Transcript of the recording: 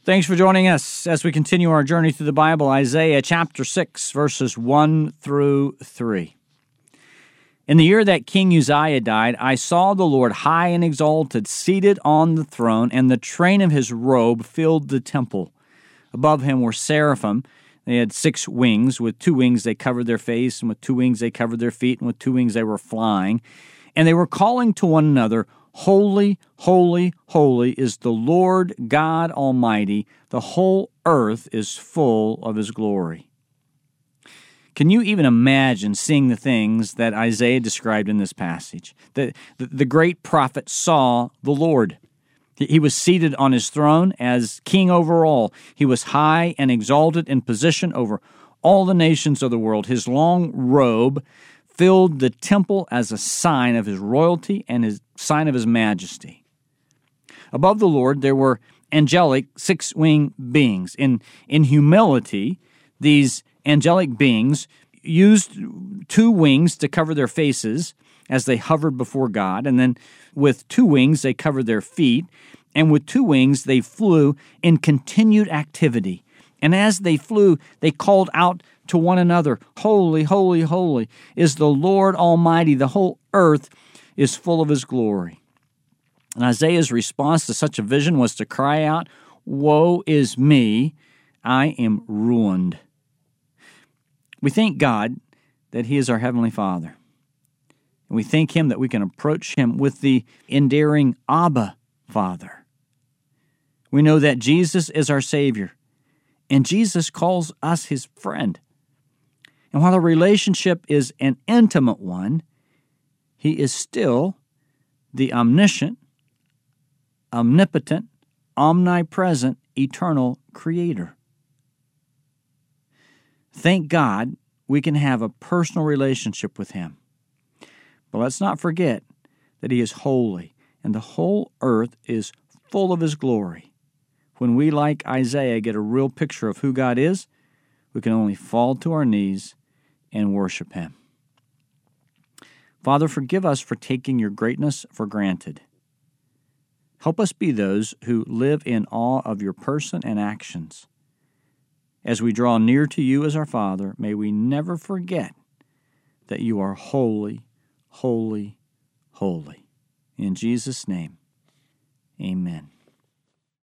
Thanks for joining us as we continue our journey through the Bible, Isaiah chapter 6, verses 1 through 3. In the year that King Uzziah died, I saw the Lord high and exalted, seated on the throne, and the train of his robe filled the temple. Above him were seraphim. They had 6 wings. With 2 wings they covered their face, and with 2 wings they covered their feet, and with 2 wings they were flying. And they were calling to one another, Holy, holy, holy is the Lord God Almighty. The whole earth is full of His glory. Can you even imagine seeing the things that Isaiah described in this passage? The great prophet saw the Lord. He was seated on His throne as king over all. He was high and exalted in position over all the nations of the world. His long robe filled the temple as a sign of His royalty and His sign of His majesty. Above the Lord, there were angelic 6-winged beings. In humility, these angelic beings used 2 wings to cover their faces as they hovered before God, and then with 2 wings they covered their feet, and with 2 wings they flew in continued activity. And as they flew, they called out to one another, Holy, holy, holy is the Lord Almighty. The whole earth is full of His glory. And Isaiah's response to such a vision was to cry out, Woe is me, I am ruined. We thank God that He is our Heavenly Father. And we thank Him that we can approach Him with the endearing Abba, Father. We know that Jesus is our Savior, and Jesus calls us His friend. And while the relationship is an intimate one, He is still the omniscient, omnipotent, omnipresent, eternal Creator. Thank God we can have a personal relationship with Him. But let's not forget that He is holy, and the whole earth is full of His glory. When we, like Isaiah, get a real picture of who God is, we can only fall to our knees and worship Him. Father, forgive us for taking Your greatness for granted. Help us be those who live in awe of Your person and actions. As we draw near to You as our Father, may we never forget that You are holy, holy, holy. In Jesus' name, amen.